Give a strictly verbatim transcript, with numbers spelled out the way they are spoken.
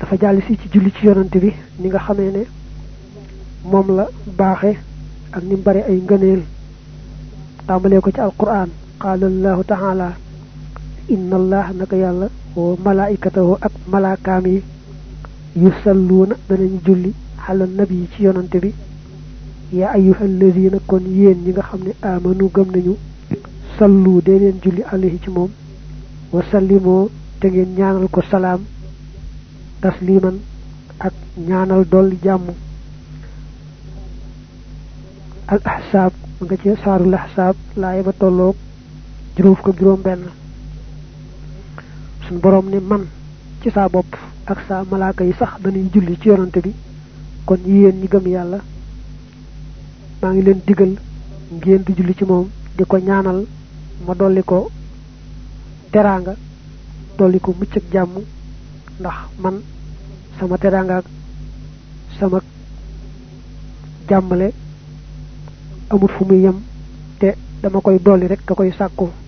dafa jàll si ci julli ci yonante bi ni nga xamee ne moom la baaxe ak ni bari ay ngëneel tàmbalee ko ci alquran qaala allahu taala inna allah naka yàlla wa malaikatahu ak malaakaam yi yusalluuna danañu julli ala nabi ci yonante bi ya ayyuhal ladina kon yéen ñi nga xam ne amanu gëm nañu sallu dee leen julli alayhi ci moom wa sallimoo te ngeen ñaanal ko salaam tasliman ak ñaanal dolli jàmm al ahsaab nga ci saarul ahsaab laay ba tolloog juróom ko juróom benn suñ boroom ne man ci saa bopp ak saa malaaka yi sax dañuy julli ci yonante bi kon yéen ñi gëm yàlla maa ngi leen digal ngeen di julli ci moom di ko ñaanal ma dolli ko teraanga dolli ko mucc ak jàmm ndax man sama teraanga ak sama jàmmale amul fu muy yem te dama koy dolli rek ka koy sàkku